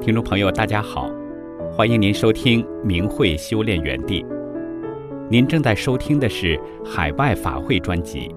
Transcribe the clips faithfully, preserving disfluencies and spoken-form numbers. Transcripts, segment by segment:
听众朋友大家好，欢迎您收听明慧修炼园地。您正在收听的是海外法会专辑。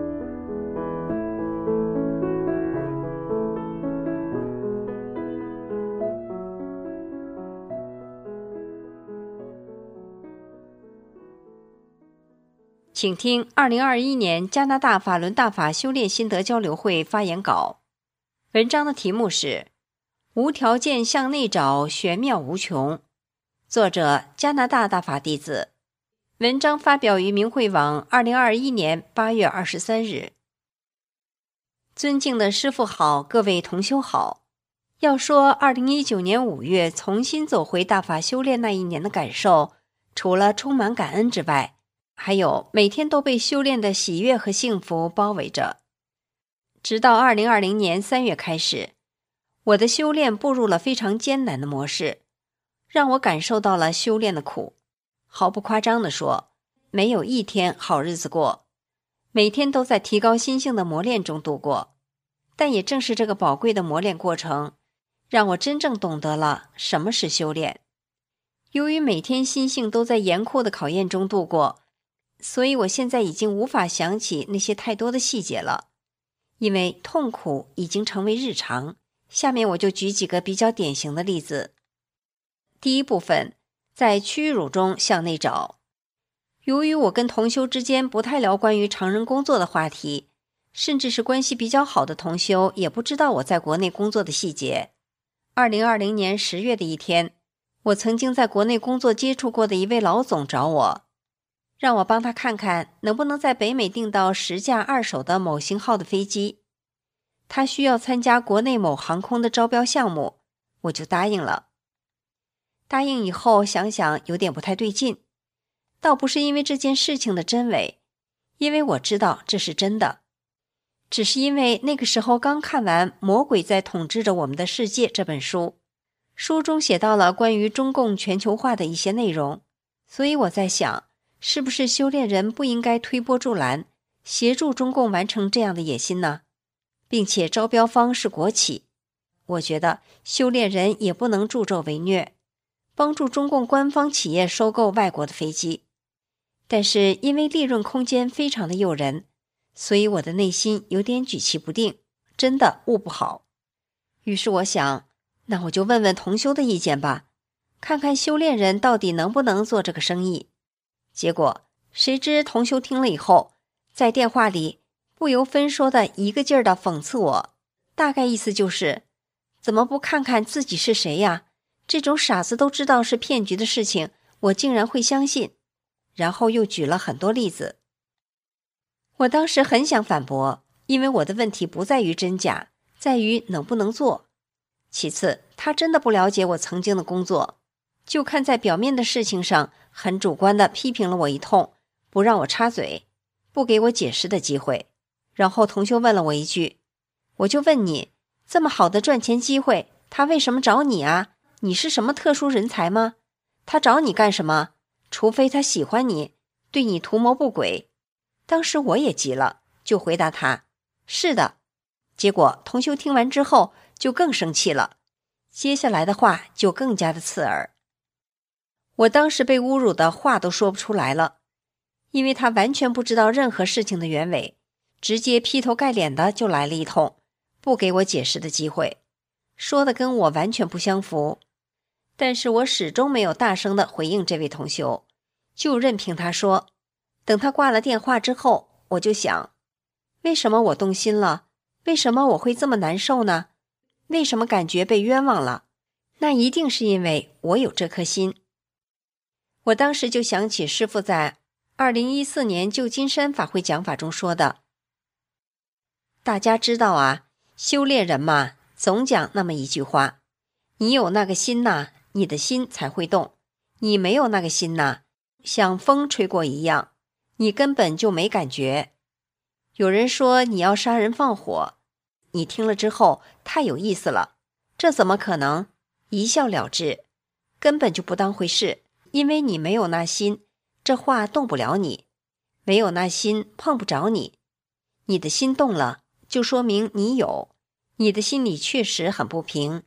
请听二零二一年加拿大法轮大法修炼心得交流会发言稿。文章的题目是无条件向内找，玄妙无穷。作者加拿大大法弟子。文章发表于明慧网二零二一年八月二十三日。尊敬的师父好，各位同修好。要说二零一九年五月重新走回大法修炼那一年的感受，除了充满感恩之外，还有每天都被修炼的喜悦和幸福包围着。直到二零二零年三月开始，我的修炼步入了非常艰难的模式，让我感受到了修炼的苦。毫不夸张地说，没有一天好日子过，每天都在提高心性的磨练中度过。但也正是这个宝贵的磨练过程，让我真正懂得了什么是修炼。由于每天心性都在严酷的考验中度过，所以我现在已经无法想起那些太多的细节了，因为痛苦已经成为日常。下面我就举几个比较典型的例子。第一部分，在屈辱中向内找。由于我跟同修之间不太聊关于常人工作的话题，甚至是关系比较好的同修也不知道我在国内工作的细节。二零二零年十月的一天，我曾经在国内工作接触过的一位老总找我，让我帮他看看能不能在北美订到十架二手的某型号的飞机。他需要参加国内某航空的招标项目，我就答应了。答应以后想想有点不太对劲，倒不是因为这件事情的真伪，因为我知道这是真的，只是因为那个时候刚看完《魔鬼在统治着我们的世界》这本书，书中写到了关于中共全球化的一些内容，所以我在想，是不是修炼人不应该推波助澜，协助中共完成这样的野心呢？并且招标方是国企，我觉得修炼人也不能助纣为虐，帮助中共官方企业收购外国的飞机。但是因为利润空间非常的诱人，所以我的内心有点举棋不定，真的悟不好。于是我想，那我就问问同修的意见吧，看看修炼人到底能不能做这个生意。结果谁知同修听了以后，在电话里不由分说的一个劲儿的讽刺我，大概意思就是怎么不看看自己是谁呀？这种傻子都知道是骗局的事情，我竟然会相信。然后又举了很多例子。我当时很想反驳，因为我的问题不在于真假，在于能不能做。其次，他真的不了解我曾经的工作，就看在表面的事情上，很主观地批评了我一通，不让我插嘴，不给我解释的机会。然后同修问了我一句，我就问你，这么好的赚钱机会，他为什么找你啊？你是什么特殊人才吗？他找你干什么？除非他喜欢你，对你图谋不轨。当时我也急了，就回答他，是的。结果同修听完之后就更生气了，接下来的话就更加的刺耳。我当时被侮辱的话都说不出来了，因为他完全不知道任何事情的原委，直接劈头盖脸的就来了一通，不给我解释的机会，说的跟我完全不相符。但是我始终没有大声的回应这位同修，就任凭他说。等他挂了电话之后，我就想，为什么我动心了？为什么我会这么难受呢？为什么感觉被冤枉了？那一定是因为我有这颗心。我当时就想起师父在二零一四年旧金山法会讲法中说的，大家知道啊，修炼人嘛，总讲那么一句话，你有那个心呐，你的心才会动，你没有那个心呐，像风吹过一样，你根本就没感觉。有人说你要杀人放火，你听了之后太有意思了，这怎么可能？一笑了之，根本就不当回事，因为你没有那心，这话动不了你，没有那心碰不着你。你的心动了，就说明你有，你的心里确实很不平，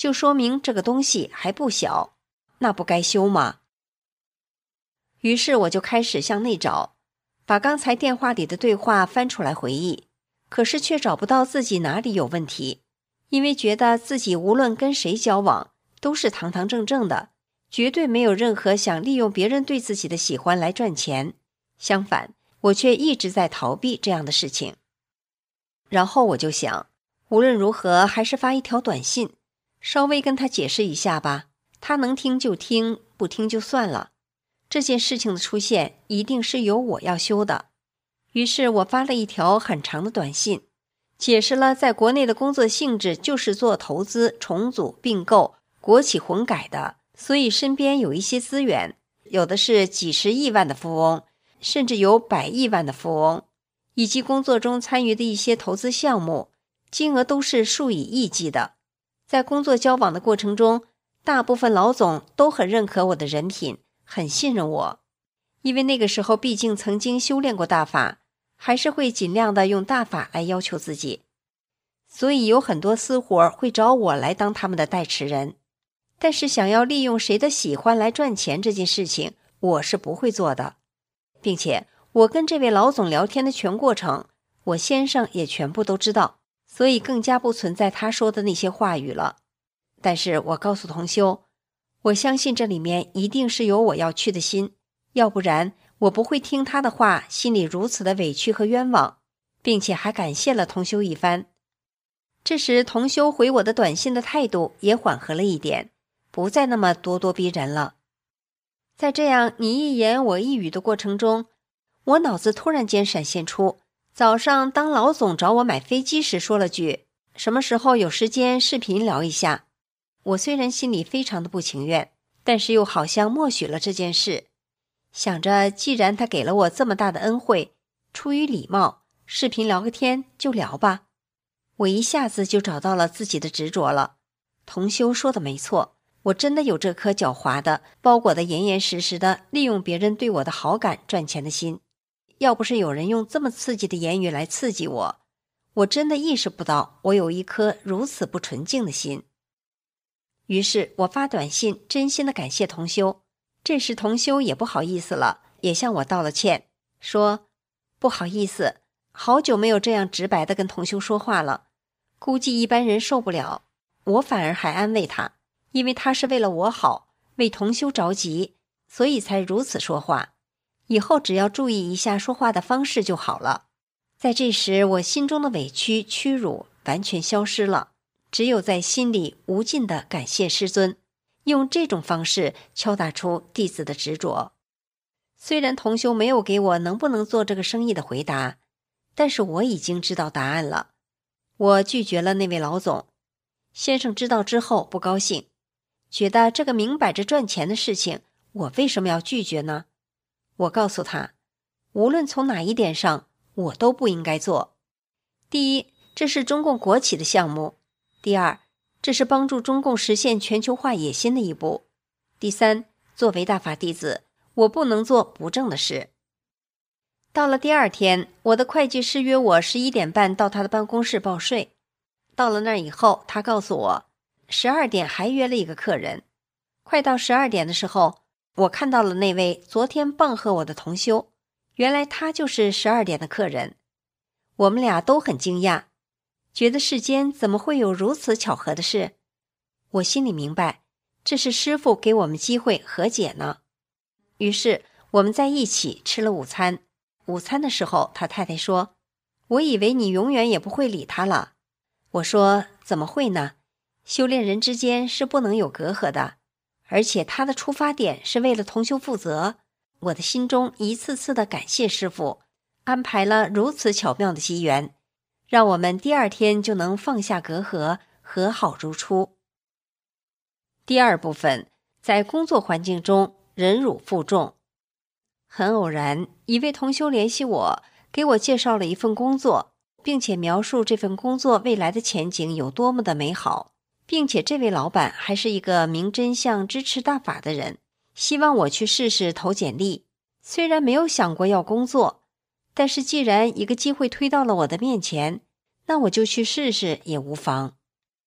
就说明这个东西还不小，那不该修吗？于是我就开始向内找，把刚才电话里的对话翻出来回忆，可是却找不到自己哪里有问题，因为觉得自己无论跟谁交往都是堂堂正正的，绝对没有任何想利用别人对自己的喜欢来赚钱，相反，我却一直在逃避这样的事情。然后我就想，无论如何还是发一条短信，稍微跟他解释一下吧，他能听就听，不听就算了。这件事情的出现一定是有我要修的。于是我发了一条很长的短信，解释了在国内的工作性质就是做投资、重组、并购、国企混改的，所以身边有一些资源，有的是几十亿万的富翁，甚至有百亿万的富翁，以及工作中参与的一些投资项目，金额都是数以亿计的。在工作交往的过程中，大部分老总都很认可我的人品，很信任我，因为那个时候毕竟曾经修炼过大法，还是会尽量的用大法来要求自己，所以有很多私活会找我来当他们的代持人。但是想要利用谁的喜欢来赚钱这件事情，我是不会做的，并且我跟这位老总聊天的全过程，我先生也全部都知道，所以更加不存在他说的那些话语了。但是我告诉同修，我相信这里面一定是有我要去的心，要不然我不会听他的话，心里如此的委屈和冤枉，并且还感谢了同修一番。这时同修回我的短信的态度也缓和了一点，不再那么咄咄逼人了。在这样你一言我一语的过程中，我脑子突然间闪现出早上当老总找我买飞机时说了句什么时候有时间视频聊一下。我虽然心里非常的不情愿，但是又好像默许了这件事，想着既然他给了我这么大的恩惠，出于礼貌，视频聊个天就聊吧。我一下子就找到了自己的执着了。同修说的没错，我真的有这颗狡猾的、包裹得严严实实的利用别人对我的好感赚钱的心。要不是有人用这么刺激的言语来刺激我，我真的意识不到我有一颗如此不纯净的心。于是我发短信真心的感谢同修，这时同修也不好意思了，也向我道了歉，说不好意思，好久没有这样直白的跟同修说话了，估计一般人受不了。我反而还安慰他，因为他是为了我好，为同修着急，所以才如此说话，以后只要注意一下说话的方式就好了。在这时我心中的委屈屈辱完全消失了，只有在心里无尽的感谢师尊，用这种方式敲打出弟子的执着。虽然同修没有给我能不能做这个生意的回答，但是我已经知道答案了。我拒绝了那位老总，先生知道之后不高兴，觉得这个明摆着赚钱的事情，我为什么要拒绝呢？我告诉他，无论从哪一点上，我都不应该做。第一，这是中共国企的项目；第二，这是帮助中共实现全球化野心的一步；第三，作为大法弟子，我不能做不正的事。到了第二天，我的会计师约我十一点半到他的办公室报税。到了那儿以后，他告诉我十二点还约了一个客人。快到十二点的时候，我看到了那位昨天棒喝我的同修，原来他就是十二点的客人。我们俩都很惊讶，觉得世间怎么会有如此巧合的事。我心里明白，这是师父给我们机会和解呢。于是我们在一起吃了午餐。午餐的时候，他太太说，我以为你永远也不会理他了。我说，怎么会呢？修炼人之间是不能有隔阂的，而且他的出发点是为了同修负责。我的心中一次次的感谢师父，安排了如此巧妙的机缘，让我们第二天就能放下隔阂，和好如初。第二部分，在工作环境中忍辱负重。很偶然，一位同修联系我，给我介绍了一份工作，并且描述这份工作未来的前景有多么的美好，并且这位老板还是一个明真相支持大法的人，希望我去试试投简历。虽然没有想过要工作，但是既然一个机会推到了我的面前，那我就去试试也无妨。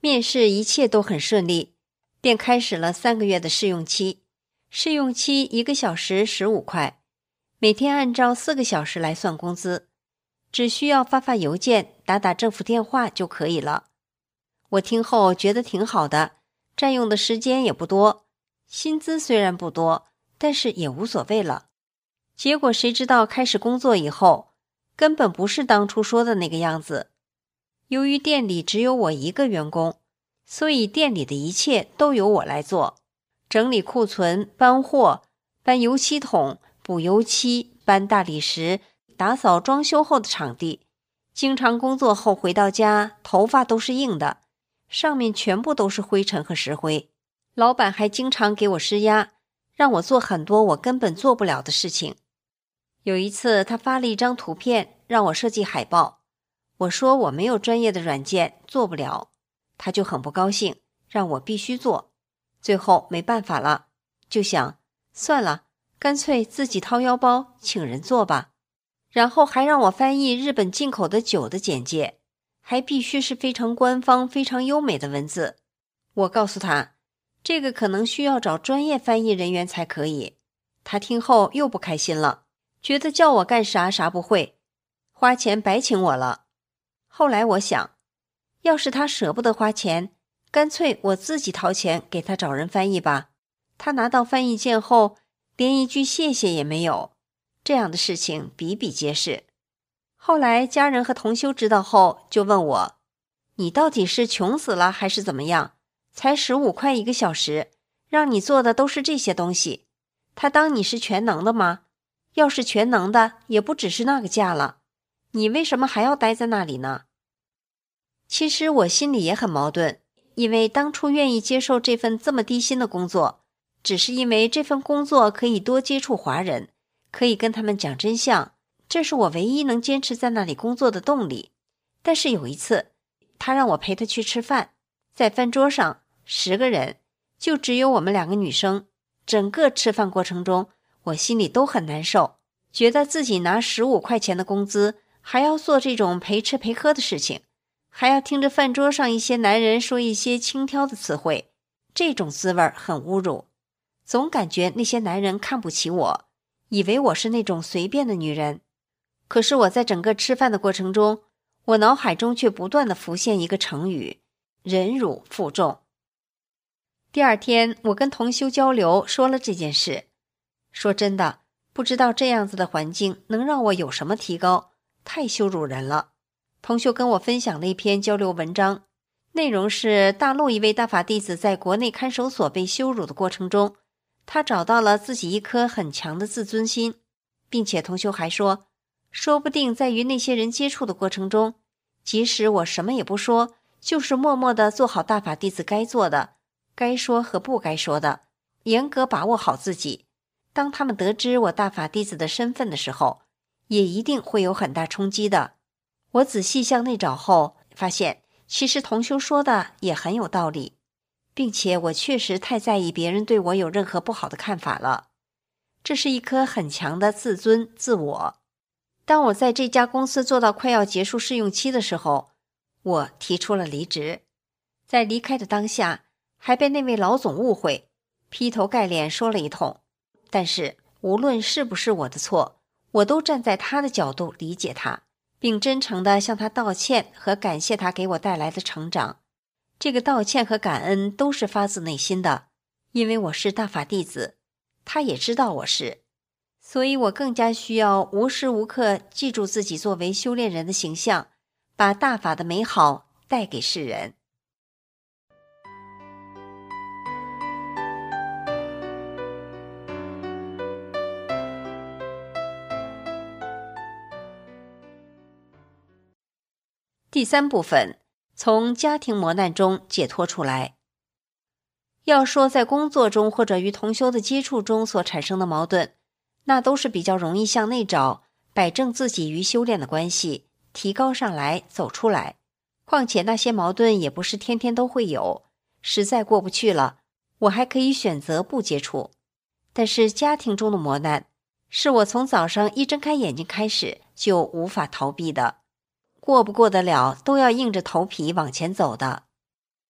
面试一切都很顺利，便开始了三个月的试用期。试用期一个小时十五块，每天按照四个小时来算工资，只需要发发邮件、打打政府电话就可以了。我听后觉得挺好的，占用的时间也不多，薪资虽然不多，但是也无所谓了。结果谁知道开始工作以后，根本不是当初说的那个样子。由于店里只有我一个员工，所以店里的一切都由我来做，整理库存、搬货、搬油漆桶、补油漆、搬大理石、打扫装修后的场地。经常工作后回到家，头发都是硬的，上面全部都是灰尘和石灰。老板还经常给我施压，让我做很多我根本做不了的事情。有一次他发了一张图片让我设计海报，我说我没有专业的软件，做不了，他就很不高兴，让我必须做。最后没办法了，就想算了，干脆自己掏腰包请人做吧。然后还让我翻译日本进口的酒的简介，还必须是非常官方、非常优美的文字。我告诉他，这个可能需要找专业翻译人员才可以。他听后又不开心了，觉得叫我干啥啥不会，花钱白请我了。后来我想，要是他舍不得花钱，干脆我自己掏钱给他找人翻译吧。他拿到翻译件后，连一句谢谢也没有。这样的事情比比皆是。后来家人和同修知道后，就问我，你到底是穷死了还是怎么样？才十五块一个小时，让你做的都是这些东西，他当你是全能的吗？要是全能的，也不只是那个价了，你为什么还要待在那里呢？其实我心里也很矛盾，因为当初愿意接受这份这么低薪的工作，只是因为这份工作可以多接触华人，可以跟他们讲真相，这是我唯一能坚持在那里工作的动力。但是有一次，他让我陪他去吃饭，在饭桌上十个人，就只有我们两个女生，整个吃饭过程中，我心里都很难受，觉得自己拿十五块钱的工资，还要做这种陪吃陪喝的事情，还要听着饭桌上一些男人说一些轻佻的词汇，这种滋味很侮辱。总感觉那些男人看不起我，以为我是那种随便的女人。可是我在整个吃饭的过程中，我脑海中却不断地浮现一个成语，忍辱负重。第二天我跟同修交流，说了这件事。说真的，不知道这样子的环境能让我有什么提高，太羞辱人了。同修跟我分享了一篇交流文章，内容是大陆一位大法弟子在国内看守所被羞辱的过程中，他找到了自己一颗很强的自尊心，并且同修还说，说不定在与那些人接触的过程中，即使我什么也不说，就是默默地做好大法弟子该做的，该说和不该说的，严格把握好自己。当他们得知我大法弟子的身份的时候，也一定会有很大冲击的。我仔细向内找后，发现其实同修说的也很有道理，并且我确实太在意别人对我有任何不好的看法了。这是一颗很强的自尊自我。当我在这家公司做到快要结束试用期的时候，我提出了离职。在离开的当下，还被那位老总误会，劈头盖脸说了一通。但是无论是不是我的错，我都站在他的角度理解他，并真诚地向他道歉和感谢他给我带来的成长。这个道歉和感恩都是发自内心的，因为我是大法弟子，他也知道我是，所以我更加需要无时无刻记住自己作为修炼人的形象，把大法的美好带给世人。第三部分，从家庭磨难中解脱出来。要说在工作中或者与同修的接触中所产生的矛盾，那都是比较容易向内找，摆正自己与修炼的关系，提高上来，走出来。况且那些矛盾也不是天天都会有，实在过不去了，我还可以选择不接触。但是家庭中的磨难，是我从早上一睁开眼睛开始就无法逃避的，过不过得了都要硬着头皮往前走的。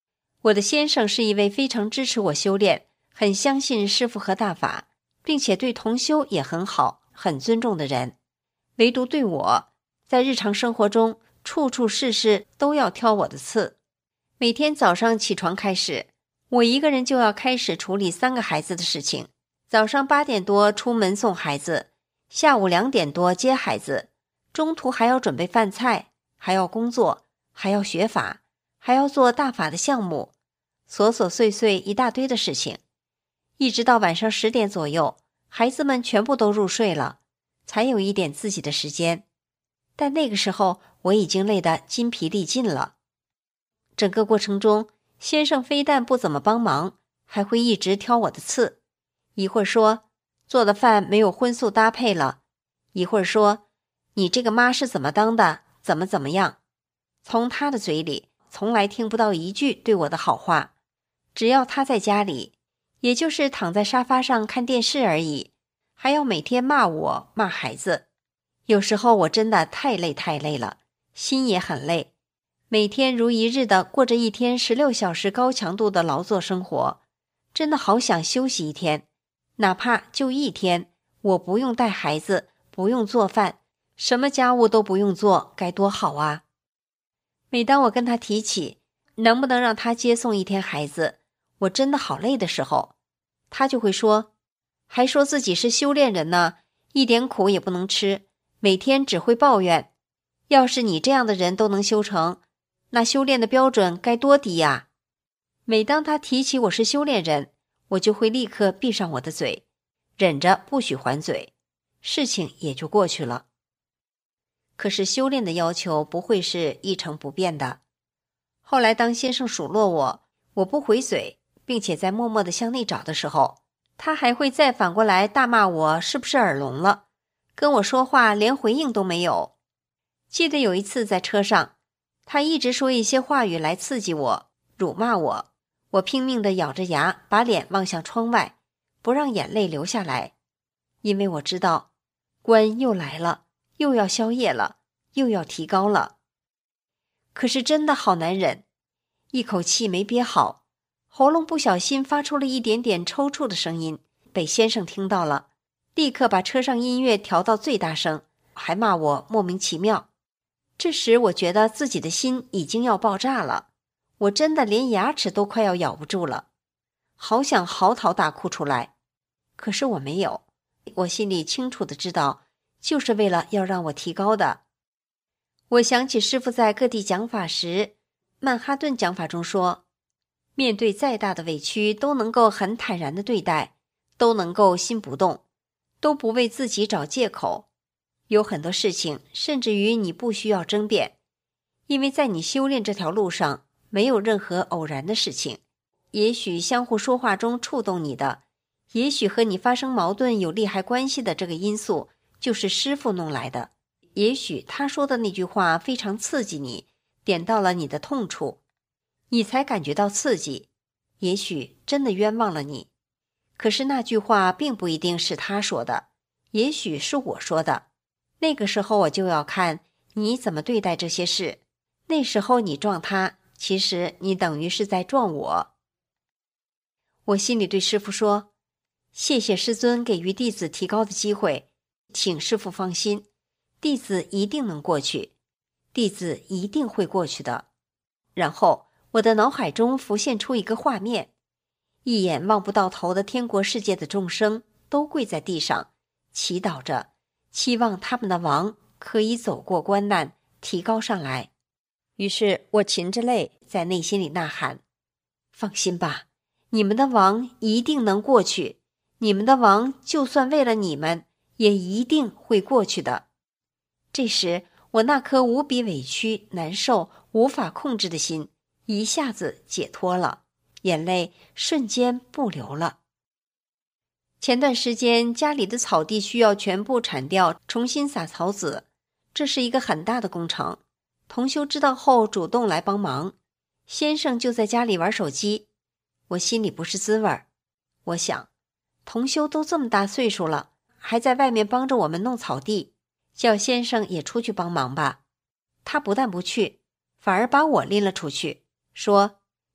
我的先生是一位非常支持我修炼，很相信师父和大法，并且对同修也很好，很尊重的人。唯独对我，在日常生活中处处事事都要挑我的刺。每天早上起床开始，我一个人就要开始处理三个孩子的事情。早上八点多出门送孩子，下午两点多接孩子，中途还要准备饭菜，还要工作，还要学法，还要做大法的项目，琐琐碎碎一大堆的事情。一直到晚上十点左右，孩子们全部都入睡了，才有一点自己的时间。但那个时候我已经累得筋疲力尽了。整个过程中，先生非但不怎么帮忙，还会一直挑我的刺。一会儿说做的饭没有荤素搭配了，一会儿说你这个妈是怎么当的，怎么怎么样。从他的嘴里从来听不到一句对我的好话。只要他在家里，也就是躺在沙发上看电视而已，还要每天骂我骂孩子。有时候我真的太累太累了，心也很累，每天如一日的过着一天十六小时高强度的劳作生活，真的好想休息一天，哪怕就一天，我不用带孩子，不用做饭，什么家务都不用做，该多好啊。每当我跟他提起能不能让他接送一天孩子，我真的好累的时候，他就会说，还说自己是修炼人呢，一点苦也不能吃，每天只会抱怨。要是你这样的人都能修成，那修炼的标准该多低呀！每当他提起我是修炼人，我就会立刻闭上我的嘴，忍着不许还嘴，事情也就过去了。可是修炼的要求不会是一成不变的。后来当先生数落我，我不回嘴，并且在默默地向内找的时候，他还会再反过来大骂我是不是耳聋了，跟我说话连回应都没有。记得有一次在车上，他一直说一些话语来刺激我，辱骂我，我拼命地咬着牙，把脸望向窗外，不让眼泪流下来，因为我知道关又来了，又要宵夜了，又要提高了。可是真的好难忍，一口气没憋好，喉咙不小心发出了一点点抽搐的声音，被先生听到了，立刻把车上音乐调到最大声，还骂我莫名其妙。这时我觉得自己的心已经要爆炸了，我真的连牙齿都快要咬不住了，好想嚎啕大哭出来。可是我没有，我心里清楚地知道，就是为了要让我提高的。我想起师父在各地讲法时，曼哈顿讲法中说，面对再大的委屈都能够很坦然地对待，都能够心不动，都不为自己找借口。有很多事情甚至于你不需要争辩，因为在你修炼这条路上没有任何偶然的事情。也许相互说话中触动你的，也许和你发生矛盾有利害关系的这个因素就是师父弄来的，也许他说的那句话非常刺激你，点到了你的痛处，你才感觉到刺激，也许真的冤枉了你。可是那句话并不一定是他说的，也许是我说的。那个时候我就要看你怎么对待这些事，那时候你撞他，其实你等于是在撞我。我心里对师父说，谢谢师尊给予弟子提高的机会，请师父放心，弟子一定能过去，弟子一定会过去的。然后我的脑海中浮现出一个画面，一眼望不到头的天国世界的众生都跪在地上祈祷着，期望他们的王可以走过关难，提高上来。于是我噙着泪在内心里呐喊，放心吧，你们的王一定能过去，你们的王就算为了你们也一定会过去的。这时我那颗无比委屈难受无法控制的心一下子解脱了，眼泪瞬间不流了。前段时间家里的草地需要全部铲掉，重新撒草籽，这是一个很大的工程。同修知道后主动来帮忙，先生就在家里玩手机，我心里不是滋味儿。我想，同修都这么大岁数了，还在外面帮着我们弄草地，叫先生也出去帮忙吧。他不但不去，反而把我拎了出去，说，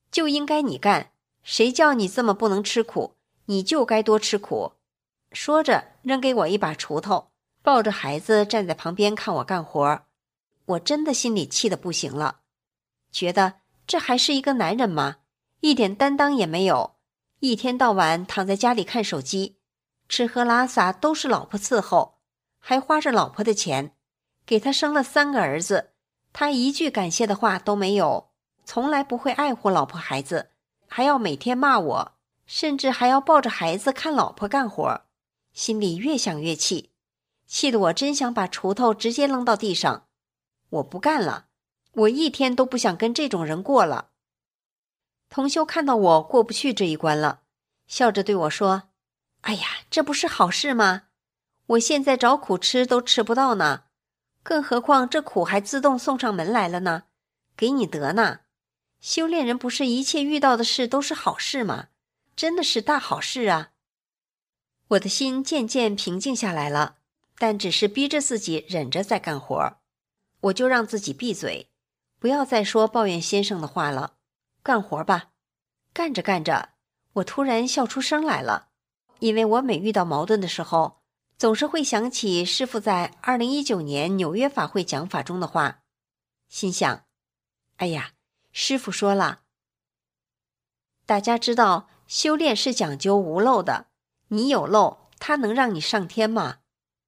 就应该你干，谁叫你这么不能吃苦，你就该多吃苦。说着扔给我一把锄头，抱着孩子站在旁边看我干活。我真的心里气得不行了，觉得这还是一个男人吗？一点担当也没有，一天到晚躺在家里看手机，吃喝拉撒都是老婆伺候，还花着老婆的钱，给他生了三个儿子，他一句感谢的话都没有，从来不会爱护老婆孩子，还要每天骂我，甚至还要抱着孩子看老婆干活。心里越想越气，气得我真想把锄头直接扔到地上。我不干了，我一天都不想跟这种人过了。同修看到我过不去这一关了，笑着对我说：哎呀，这不是好事吗？我现在找苦吃都吃不到呢，更何况这苦还自动送上门来了呢，给你得呢。修炼人不是一切遇到的事都是好事吗？真的是大好事啊。我的心渐渐平静下来了，但只是逼着自己忍着在干活。我就让自己闭嘴，不要再说抱怨先生的话了，干活吧。干着干着，我突然笑出声来了，因为我每遇到矛盾的时候，总是会想起师父在二零一九年纽约法会讲法中的话，心想，哎呀，师父说了，大家知道修炼是讲究无漏的，你有漏，它能让你上天吗？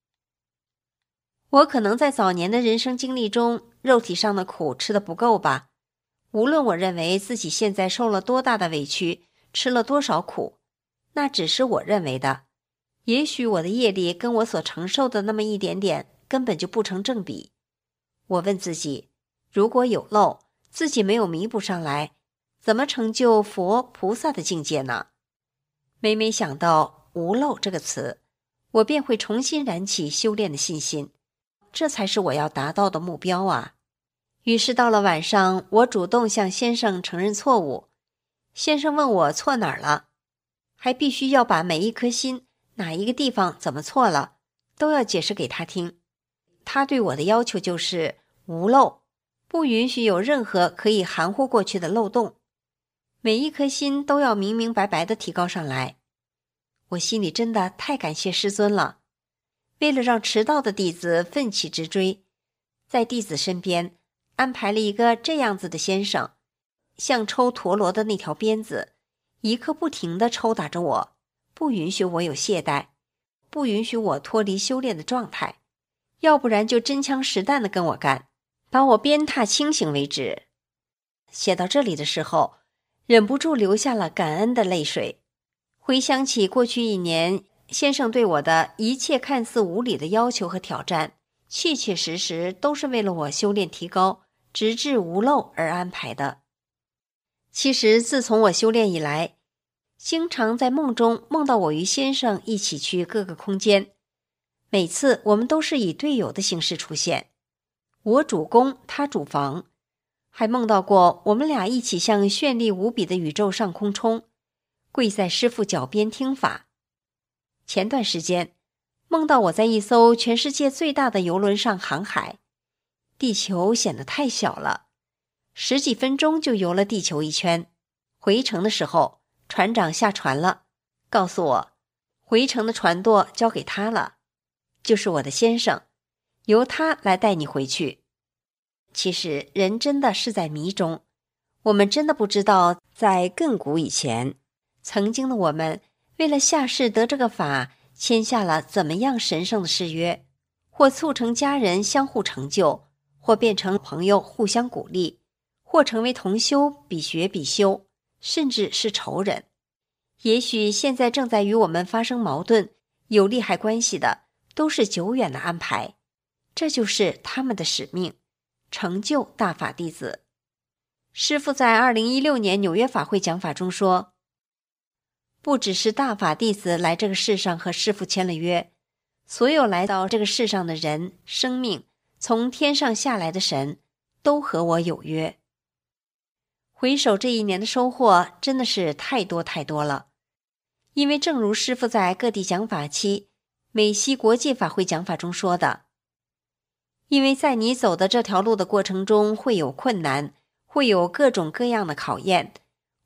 我可能在早年的人生经历中，肉体上的苦吃得不够吧。无论我认为自己现在受了多大的委屈，吃了多少苦，那只是我认为的。也许我的业力跟我所承受的那么一点点，根本就不成正比。我问自己，如果有漏，自己没有弥补上来，怎么成就佛菩萨的境界呢？每每想到无漏这个词，我便会重新燃起修炼的信心。这才是我要达到的目标啊！于是到了晚上，我主动向先生承认错误。先生问我错哪儿了，还必须要把每一颗心哪一个地方怎么错了，都要解释给他听。他对我的要求就是无漏，不允许有任何可以含糊过去的漏洞，每一颗心都要明明白白地提高上来。我心里真的太感谢师尊了。为了让迟到的弟子奋起直追，在弟子身边安排了一个这样子的先生，像抽陀螺的那条鞭子，一刻不停地抽打着我，不允许我有懈怠，不允许我脱离修炼的状态，要不然就真枪实弹地跟我干，把我鞭挞清醒为止。写到这里的时候，忍不住流下了感恩的泪水。回想起过去一年先生对我的一切看似无理的要求和挑战，切切实实都是为了我修炼提高，直至无漏而安排的。其实自从我修炼以来，经常在梦中梦到我与先生一起去各个空间，每次我们都是以队友的形式出现，我主攻，他主防，还梦到过我们俩一起向绚丽无比的宇宙上空冲，跪在师父脚边听法。前段时间梦到我在一艘全世界最大的游轮上航海，地球显得太小了，十几分钟就游了地球一圈。回程的时候，船长下船了，告诉我回程的船舵交给他了，就是我的先生，由他来带你回去。其实人真的是在迷中，我们真的不知道在亘古以前，曾经的我们为了下世得这个法，签下了怎么样神圣的誓约，或促成家人相互成就，或变成朋友互相鼓励，或成为同修比学比修，甚至是仇人。也许现在正在与我们发生矛盾、有利害关系的，都是久远的安排，这就是他们的使命，成就大法弟子。师父在二零一六年纽约法会讲法中说，不只是大法弟子来这个世上和师父签了约，所有来到这个世上的人、生命，从天上下来的神，都和我有约。回首这一年的收获真的是太多太多了，因为正如师父在各地讲法期、美西国际法会讲法中说的，因为在你走的这条路的过程中会有困难，会有各种各样的考验，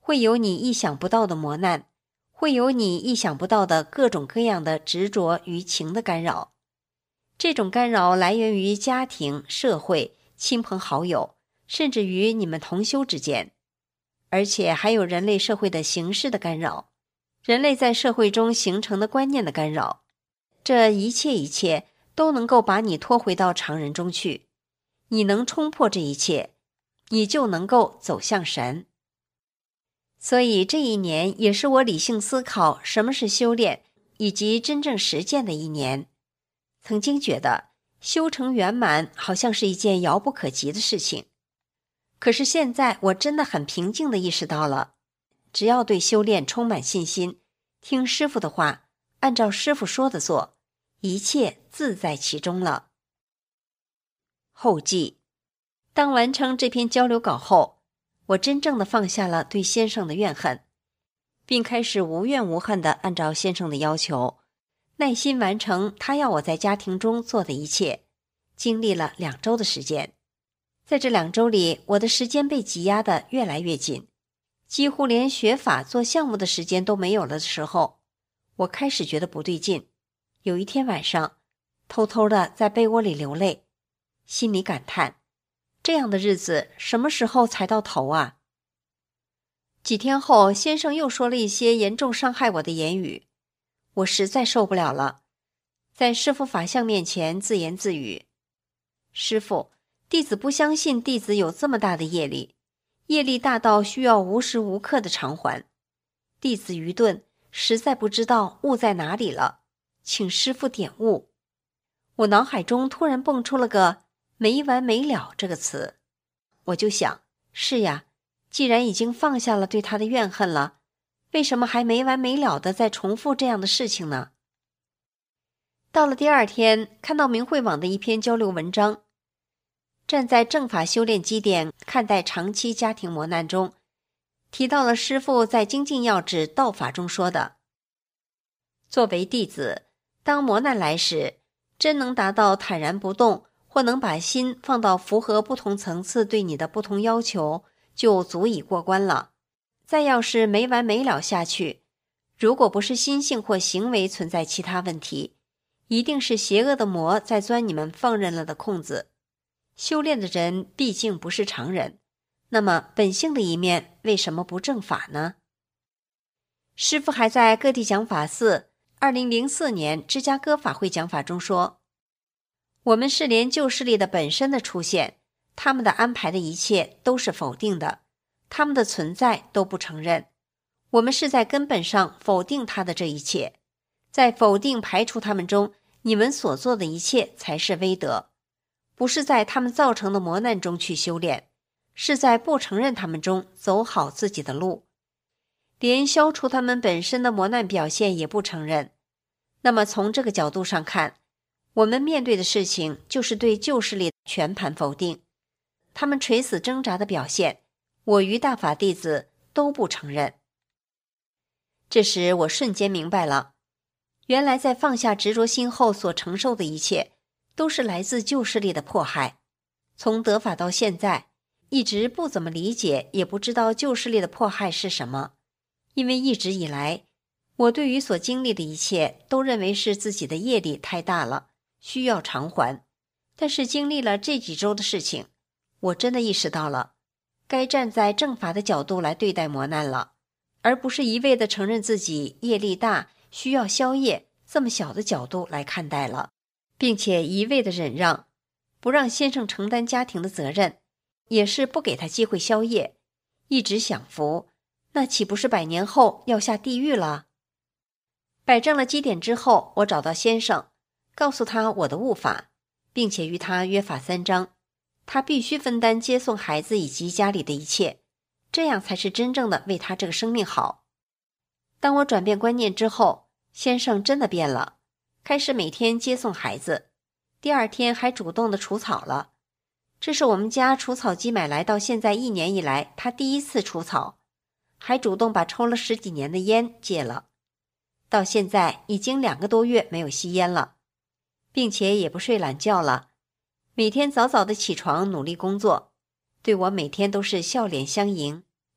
会有你意想不到的磨难，会有你意想不到的各种各样的执着与情的干扰。这种干扰来源于家庭、社会、亲朋好友，甚至于你们同修之间，而且还有人类社会的形式的干扰，人类在社会中形成的观念的干扰。这一切一切都能够把你拖回到常人中去，你能冲破这一切，你就能够走向神。所以这一年也是我理性思考什么是修炼以及真正实践的一年。曾经觉得修成圆满好像是一件遥不可及的事情，可是现在我真的很平静地意识到了，只要对修炼充满信心，听师父的话，按照师父说的做，一切自在其中了。后记：当完成这篇交流稿后，我真正地放下了对先生的怨恨，并开始无怨无恨地按照先生的要求，耐心完成他要我在家庭中做的一切，经历了两周的时间。在这两周里，我的时间被挤压得越来越紧，几乎连学法做项目的时间都没有了的时候，我开始觉得不对劲。有一天晚上，偷偷的在被窝里流泪，心里感叹，这样的日子什么时候才到头啊？几天后，先生又说了一些严重伤害我的言语，我实在受不了了，在师父法相面前自言自语：师父，弟子不相信弟子有这么大的业力，业力大到需要无时无刻的偿还。弟子愚钝，实在不知道悟在哪里了，请师父点悟。我脑海中突然蹦出了个没完没了这个词，我就想，是呀，既然已经放下了对他的怨恨了，为什么还没完没了的在重复这样的事情呢？到了第二天，看到明慧网的一篇交流文章，站在正法修炼基点看待长期家庭磨难中，提到了师父在精进要旨道法中说的，作为弟子，当磨难来时，真能达到坦然不动，或能把心放到符合不同层次对你的不同要求，就足以过关了。再要是没完没了下去，如果不是心性或行为存在其他问题，一定是邪恶的魔在钻你们放任了的空子。修炼的人毕竟不是常人，那么本性的一面为什么不正法呢？师父还在各地讲法寺二零零四年芝加哥法会讲法中说，我们是连旧势力的本身的出现，他们的安排的一切都是否定的，他们的存在都不承认，我们是在根本上否定他的这一切，在否定排除他们中，你们所做的一切才是威德，不是在他们造成的磨难中去修炼，是在不承认他们中走好自己的路，连消除他们本身的磨难表现也不承认。那么从这个角度上看，我们面对的事情就是对旧势力全盘否定，他们垂死挣扎的表现，我与大法弟子都不承认。这时我瞬间明白了，原来在放下执着心后所承受的一切，都是来自旧势力的迫害。从得法到现在，一直不怎么理解，也不知道旧势力的迫害是什么，因为一直以来，我对于所经历的一切都认为是自己的业力太大了，需要偿还。但是经历了这几周的事情，我真的意识到了，该站在正法的角度来对待磨难了，而不是一味地承认自己业力大，需要消业这么小的角度来看待了，并且一味地忍让，不让先生承担家庭的责任，也是不给他机会消业，一直享福，那岂不是百年后要下地狱了？摆正了基点之后，我找到先生，告诉他我的悟法，并且与他约法三章，他必须分担接送孩子以及家里的一切，这样才是真正的为他这个生命好。当我转变观念之后，先生真的变了，开始每天接送孩子，第二天还主动的除草了。这是我们家除草机买来到现在一年以来他第一次除草，还主动把抽了十几年的烟戒了。到现在已经两个多月没有吸烟了，并且也不睡懒觉了，每天早早的起床努力工作，对我每天都是笑脸相迎，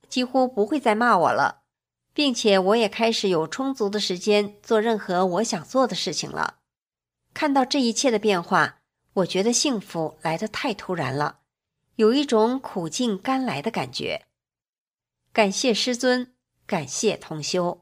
几乎不会再骂我了，并且我也开始有充足的时间做任何我想做的事情了。看到这一切的变化，我觉得幸福来得太突然了，有一种苦尽甘来的感觉。感谢师尊，感谢同修。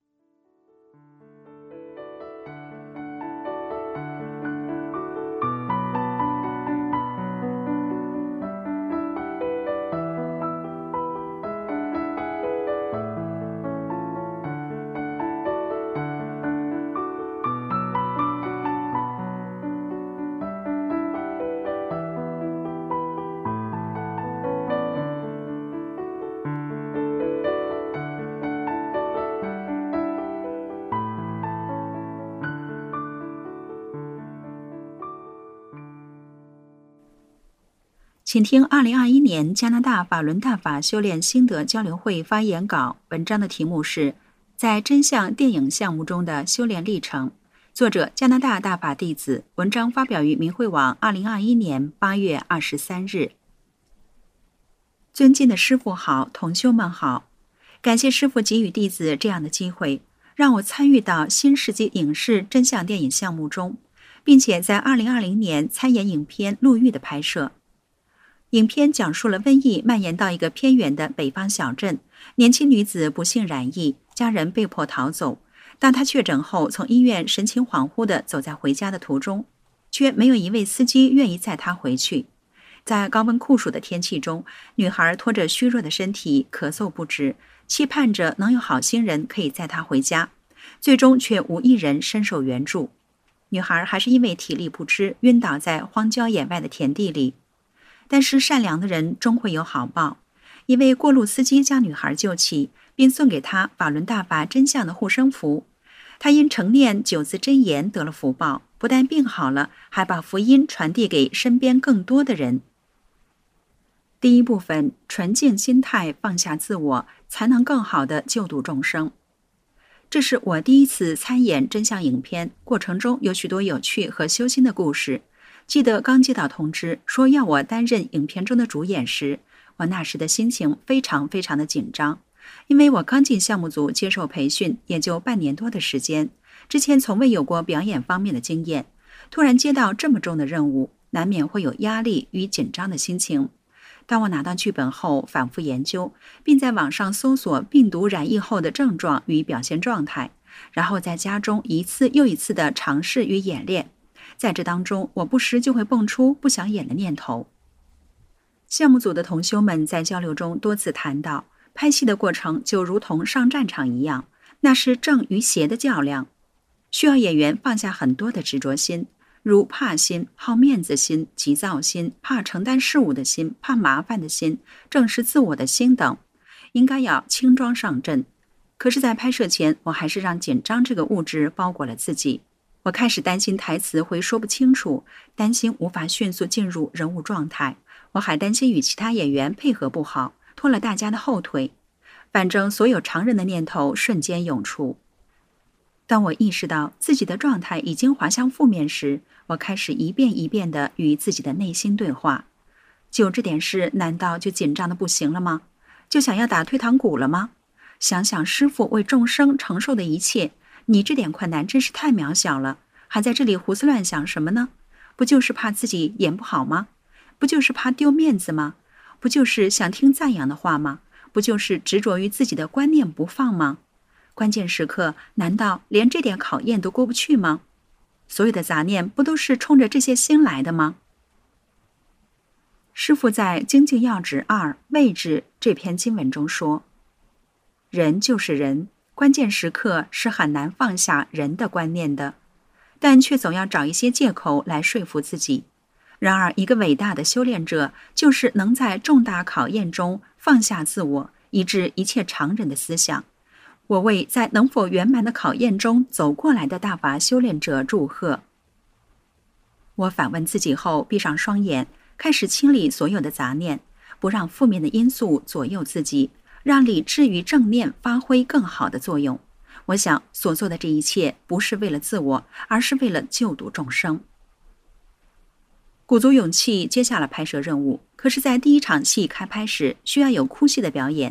请听二零二一年加拿大法轮大法修炼心得交流会发言稿，文章的题目是在真相电影项目中的修炼历程，作者加拿大大法弟子，文章发表于明慧网二零二一年八月二十三日。尊敬的师父好，同修们好，感谢师父给予弟子这样的机会，让我参与到新世纪影视真相电影项目中，并且在二零二零年参演影片《陆狱》的拍摄。影片讲述了瘟疫蔓延到一个偏远的北方小镇，年轻女子不幸染疫，家人被迫逃走。当她确诊后，从医院神情恍惚地走在回家的途中，却没有一位司机愿意载她回去。在高温酷暑的天气中，女孩拖着虚弱的身体咳嗽不止，期盼着能有好心人可以载她回家，最终却无一人伸手援助。女孩还是因为体力不支，晕倒在荒郊野外的田地里。但是善良的人终会有好报，一位过路司机将女孩救起，并送给她法轮大法真相的护身符。她因承念九字真言得了福报，不但病好了，还把福音传递给身边更多的人。第一部分，纯净心态，放下自我，才能更好地救度众生。这是我第一次参演真相影片，过程中有许多有趣和修心的故事。记得刚接到通知说要我担任影片中的主演时，我那时的心情非常非常的紧张，因为我刚进项目组接受培训，也就半年多的时间，之前从未有过表演方面的经验，突然接到这么重的任务，难免会有压力与紧张的心情。当我拿到剧本后，反复研究，并在网上搜索病毒染疫后的症状与表现状态，然后在家中一次又一次的尝试与演练。在这当中，我不时就会蹦出不想演的念头。项目组的同修们在交流中多次谈到，拍戏的过程就如同上战场一样，那是正与邪的较量，需要演员放下很多的执着心，如怕心、好面子心、急躁心、怕承担事务的心、怕麻烦的心、正视自我的心等，应该要轻装上阵。可是在拍摄前，我还是让紧张这个物质包裹了自己。我开始担心台词会说不清楚，担心无法迅速进入人物状态，我还担心与其他演员配合不好，拖了大家的后腿。反正所有常人的念头瞬间涌出。当我意识到自己的状态已经滑向负面时，我开始一遍一遍地与自己的内心对话。就这点事，难道就紧张的不行了吗？就想要打退堂鼓了吗？想想师父为众生承受的一切，你这点困难真是太渺小了，还在这里胡思乱想什么呢？不就是怕自己演不好吗？不就是怕丢面子吗？不就是想听赞扬的话吗？不就是执着于自己的观念不放吗？关键时刻，难道连这点考验都过不去吗？所有的杂念不都是冲着这些心来的吗？师父在《精进要旨二位置》这篇经文中说，人就是人，关键时刻是很难放下人的观念的，但却总要找一些借口来说服自己。然而一个伟大的修炼者，就是能在重大考验中放下自我，以致一切常人的思想。我为在能否圆满的考验中走过来的大法修炼者祝贺。我反问自己后，闭上双眼，开始清理所有的杂念，不让负面的因素左右自己，让理智与正念发挥更好的作用。我想所做的这一切不是为了自我，而是为了救度众生。鼓足勇气接下了拍摄任务，可是在第一场戏开拍时需要有哭戏的表演。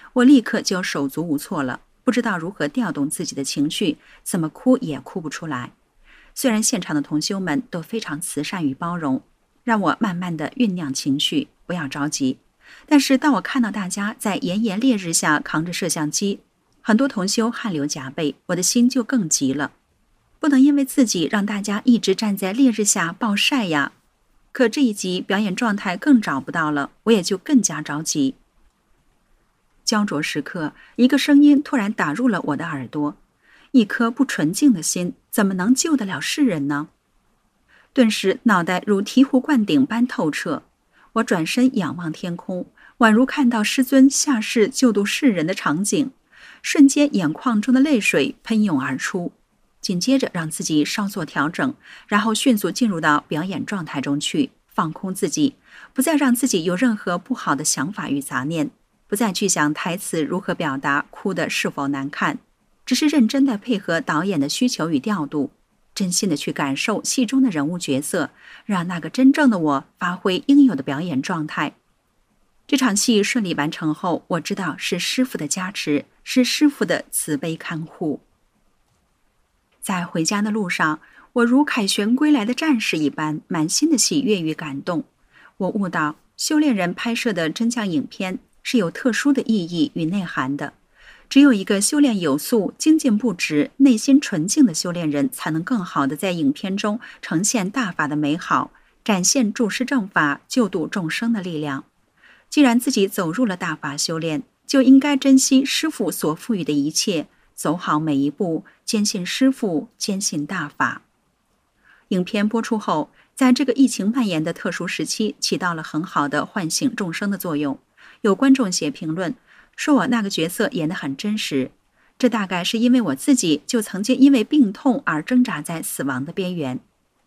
我立刻就手足无措了，不知道如何调动自己的情绪，怎么哭也哭不出来。虽然现场的同修们都非常慈善与包容，让我慢慢的酝酿情绪，不要着急，但是当我看到大家在炎炎烈日下扛着摄像机，很多同修汗流浃背，我的心就更急了。不能因为自己让大家一直站在烈日下暴晒呀，可这一集表演状态更找不到了，我也就更加着急。焦灼时刻，一个声音突然打入了我的耳朵，一颗不纯净的心怎么能救得了世人呢？顿时脑袋如醍醐灌顶般透彻，我转身仰望天空，宛如看到师尊下世救度世人的场景，瞬间眼眶中的泪水喷涌而出，紧接着让自己稍作调整，然后迅速进入到表演状态中去，放空自己，不再让自己有任何不好的想法与杂念，不再去想台词如何表达，哭的是否难看，只是认真地配合导演的需求与调度，真心地去感受戏中的人物角色，让那个真正的我发挥应有的表演状态。这场戏顺利完成后，我知道是师父的加持，是师父的慈悲看护。在回家的路上，我如凯旋归来的战士一般，满心的喜悦与感动。我悟到，修炼人拍摄的真相影片是有特殊的意义与内涵的。只有一个修炼有素、精进不止、内心纯净的修炼人，才能更好地在影片中呈现大法的美好，展现注释正法、救度众生的力量。既然自己走入了大法修炼，就应该珍惜师父所赋予的一切，走好每一步，坚信师父，坚信大法。影片播出后，在这个疫情蔓延的特殊时期，起到了很好的唤醒众生的作用。有观众写评论说我那个角色演得很真实，这大概是因为我自己就曾经因为病痛而挣扎在死亡的边缘。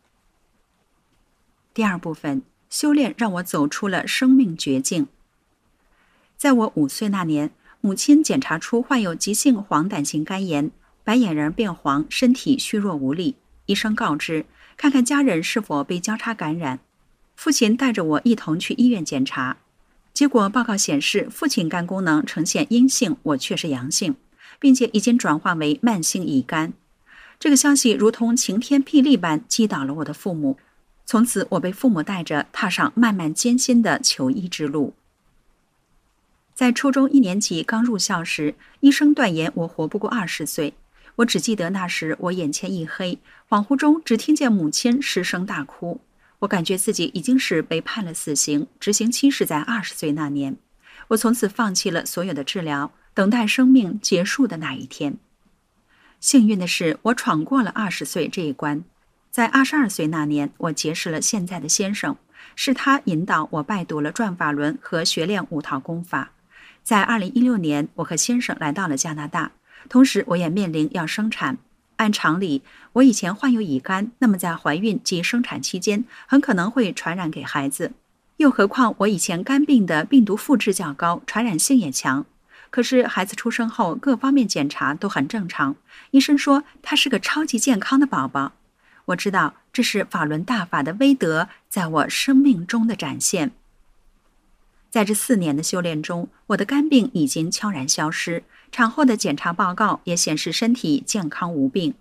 第二部分，修炼让我走出了生命绝境。在我五岁那年，母亲检查出患有急性黄疸性肝炎，白眼仁变黄，身体虚弱无力。医生告知看看家人是否被交叉感染。父亲带着我一同去医院检查，结果报告显示父亲肝功能呈现阴性，我却是阳性，并且已经转化为慢性乙肝。这个消息如同晴天霹雳般击倒了我的父母，从此我被父母带着踏上漫漫艰辛的求医之路。在初中一年级刚入校时，医生断言我活不过二十岁。我只记得那时我眼前一黑，恍惚中只听见母亲失声大哭。我感觉自己已经是被判了死刑，执行期是在二十岁那年。我从此放弃了所有的治疗，等待生命结束的那一天。幸运的是，我闯过了二十岁这一关。在二十二岁那年，我结识了现在的先生，是他引导我拜读了转法轮和学练五套功法。在二零一六年，我和先生来到了加拿大，同时我也面临要生产。按常理，我以前患有乙肝，那么在怀孕及生产期间很可能会传染给孩子，又何况我以前肝病的病毒复制较高，传染性也强。可是孩子出生后各方面检查都很正常，医生说他是个超级健康的宝宝。我知道这是法轮大法的威德在我生命中的展现。在这四年的修炼中，我的肝病已经悄然消失，产后的检查报告也显示身体健康无病。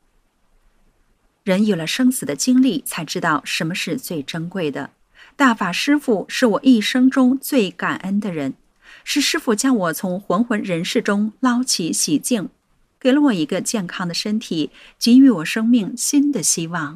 人有了生死的经历，才知道什么是最珍贵的。大法师父是我一生中最感恩的人，是师父将我从浑浑人世中捞起洗净，给了我一个健康的身体，给予我生命新的希望。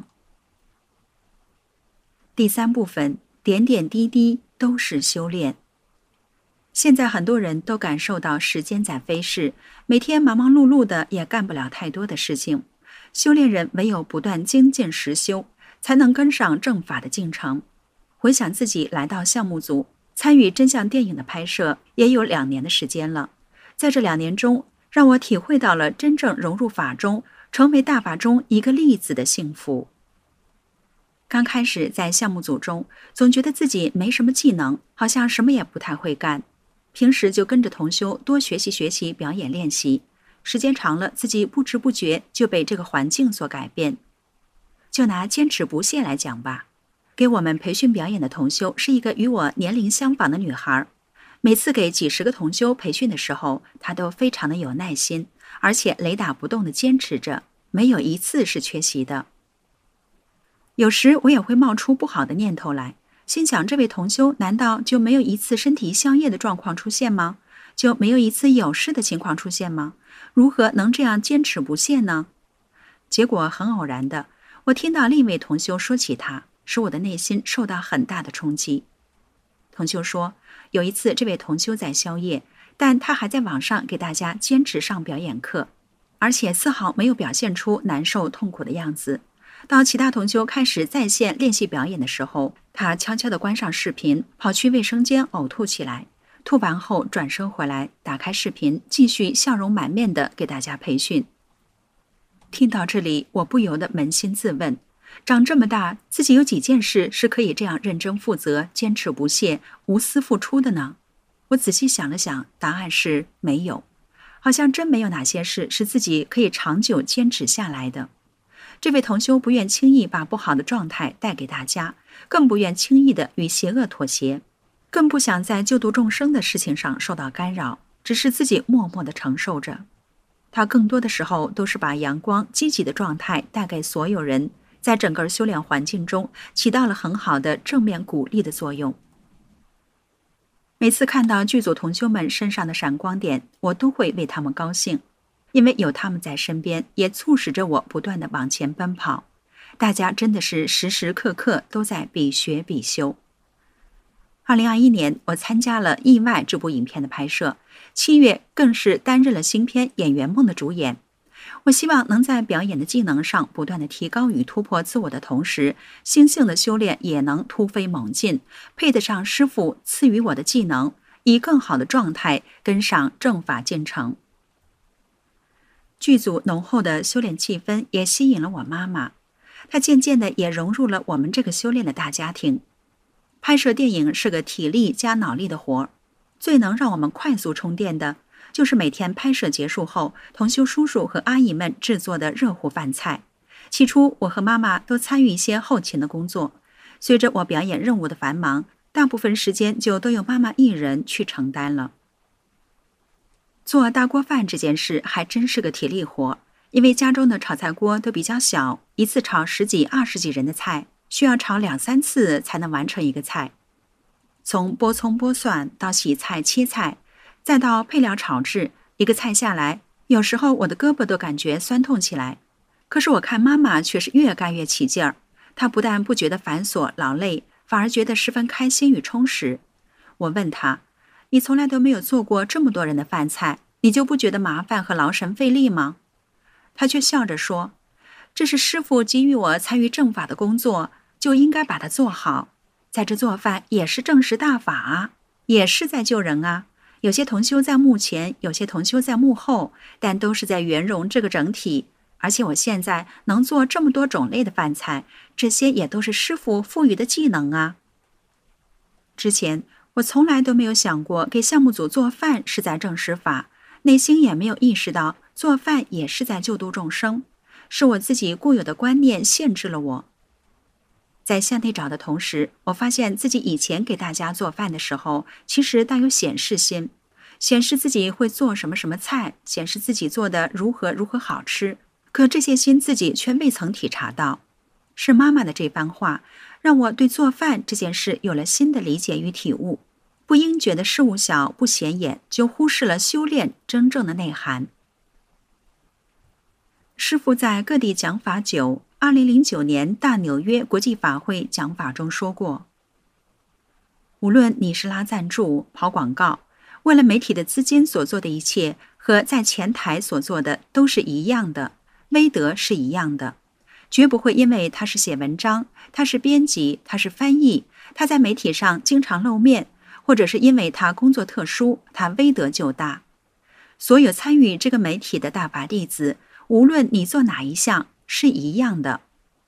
第三部分，点点滴滴都是修炼。现在很多人都感受到时间在飞逝，每天忙忙碌碌的，也干不了太多的事情。修炼人唯有不断精进实修，才能跟上正法的进程。回想自己来到项目组，参与真相电影的拍摄，也有两年的时间了。在这两年中，让我体会到了真正融入法中，成为大法中一个粒子的幸福。刚开始在项目组中，总觉得自己没什么技能，好像什么也不太会干。平时就跟着同修多学习学习表演练习，时间长了，自己不知不觉就被这个环境所改变。就拿坚持不懈来讲吧，给我们培训表演的同修是一个与我年龄相仿的女孩。 每次给几十个同修培训的时候，他都非常的有耐心，而且雷打不动地坚持着，没有一次是缺席的。有时我也会冒出不好的念头来，心想这位同修难道就没有一次身体相业的状况出现吗？就没有一次有事的情况出现吗？如何能这样坚持不懈呢？结果很偶然的，我听到另一位同修说起他，使我的内心受到很大的冲击。同修说，有一次这位同修在宵夜，但他还在网上给大家坚持上表演课，而且丝毫没有表现出难受痛苦的样子。到其他同修开始在线练习表演的时候，他悄悄地关上视频，跑去卫生间呕吐起来，吐完后转身回来，打开视频，继续笑容满面地给大家培训。听到这里，我不由得扪心自问，长这么大，自己有几件事是可以这样认真负责、坚持不懈、无私付出的呢？我仔细想了想，答案是没有，好像真没有哪些事是自己可以长久坚持下来的。这位同修不愿轻易把不好的状态带给大家，更不愿轻易的与邪恶妥协，更不想在救度众生的事情上受到干扰，只是自己默默的承受着。他更多的时候都是把阳光、积极的状态带给所有人，在整个修炼环境中起到了很好的正面鼓励的作用。每次看到剧组同修们身上的闪光点，我都会为他们高兴，因为有他们在身边，也促使着我不断地往前奔跑。大家真的是时时刻刻都在比学比修。二零二一年，我参加了《意外》这部影片的拍摄，七月更是担任了新片《演员梦》的主演。我希望能在表演的技能上不断的提高与突破自我的同时，心性的修炼也能突飞猛进，配得上师父赐予我的技能，以更好的状态跟上正法进程。剧组浓厚的修炼气氛也吸引了我妈妈，她渐渐的也融入了我们这个修炼的大家庭。拍摄电影是个体力加脑力的活，最能让我们快速充电的就是每天拍摄结束后，同修叔叔和阿姨们制作的热乎饭菜。起初我和妈妈都参与一些后勤的工作，随着我表演任务的繁忙，大部分时间就都由妈妈一人去承担了。做大锅饭这件事还真是个体力活，因为家中的炒菜锅都比较小，一次炒十几二十几人的菜，需要炒两三次才能完成一个菜。从剥葱剥蒜到洗菜切菜，再到配料炒制，一个菜下来，有时候我的胳膊都感觉酸痛起来。可是我看妈妈却是越干越起劲儿，她不但不觉得繁琐劳累，反而觉得十分开心与充实。我问她，你从来都没有做过这么多人的饭菜，你就不觉得麻烦和劳神费力吗？她却笑着说，这是师父给予我参与正法的工作，就应该把它做好。在这做饭也是正实大法啊，也是在救人啊。有些同修在幕前，有些同修在幕后，但都是在圆融这个整体。而且我现在能做这么多种类的饭菜，这些也都是师父赋予的技能啊。之前我从来都没有想过给项目组做饭是在正实法，内心也没有意识到做饭也是在救度众生，是我自己固有的观念限制了我。在向内找的同时，我发现自己以前给大家做饭的时候，其实带有显示心，显示自己会做什么什么菜，显示自己做的如何如何好吃。可这些心自己却未曾体察到，是妈妈的这番话，让我对做饭这件事有了新的理解与体悟。不应觉得事物小不显眼，就忽视了修炼真正的内涵。师父在各地讲法久，二零零九年大纽约国际法会讲法中说过，无论你是拉赞助、跑广告，为了媒体的资金所做的一切，和在前台所做的都是一样的，威德是一样的，绝不会因为他是写文章，他是编辑，他是翻译，他在媒体上经常露面，或者是因为他工作特殊，他威德就大。所有参与这个媒体的大法弟子，无论你做哪一项，是一样的。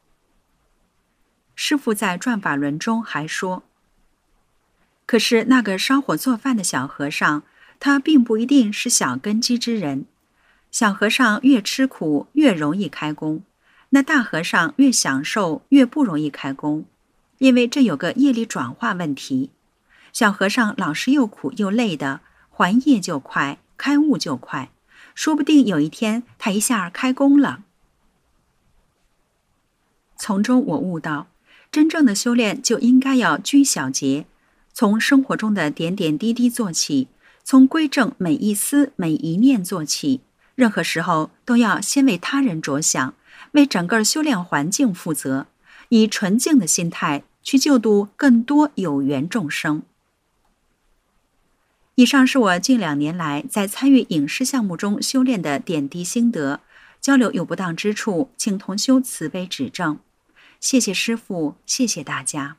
师父在转法轮中还说，可是那个烧火做饭的小和尚，他并不一定是小根基之人。小和尚越吃苦越容易开工，那大和尚越享受越不容易开工，因为这有个业力转化问题。 小和尚老是又苦又累的，还业就快，开悟就快，说不定有一天他一下开工了。从中我悟到，真正的修炼就应该要居小节，从生活中的点点滴滴做起，从归正每一思每一念做起，任何时候都要先为他人着想，为整个修炼环境负责，以纯净的心态去救度更多有缘众生。以上是我近两年来在参与影视项目中修炼的点滴心得，交流有不当之处，请同修慈悲指正。谢谢师父，谢谢大家。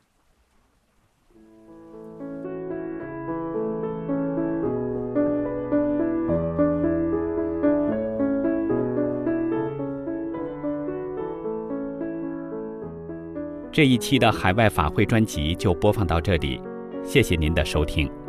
这一期的海外法会专辑就播放到这里，谢谢您的收听。